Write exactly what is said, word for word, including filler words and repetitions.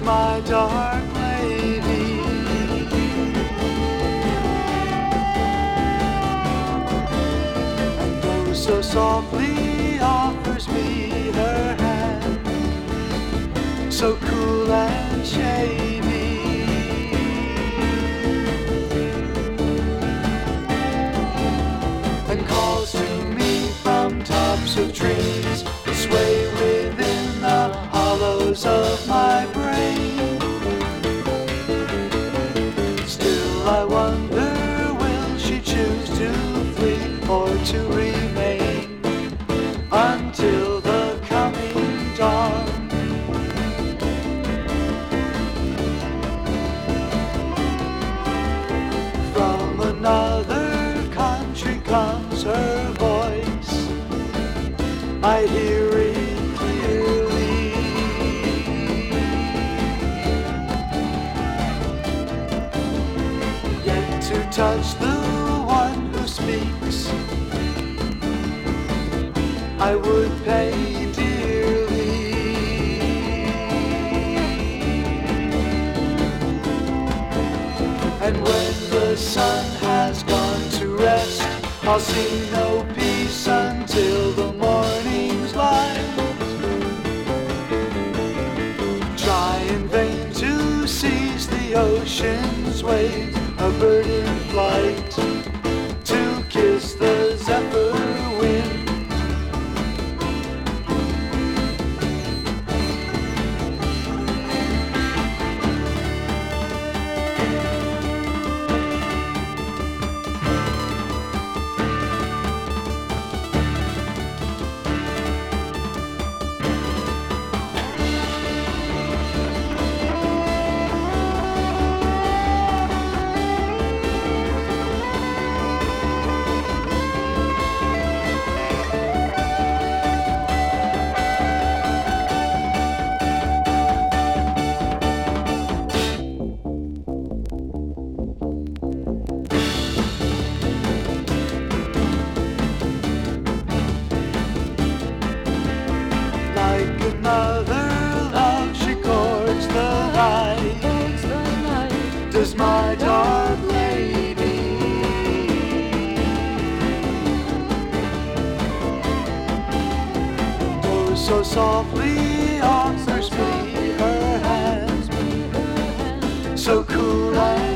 is my dark lady. And oh, so softly offers me her hand, so cool and shady. And calls to me from tops of trees that sway within the hollows of my brain. Still I wonder, will she choose to flee or to remain until the coming dawn? From another country comes her voice, I hear it clearly. Yet to touch the one who speaks, I would pay dearly. And when the sun has gone to rest, I'll see no peace until the morning's light. Try in vain to seize the ocean's wave, a bird in flight, to kiss the zephyr wind. Like another love, she courts the light, does my dark lady. Oh, so softly offers me her hand, so cool and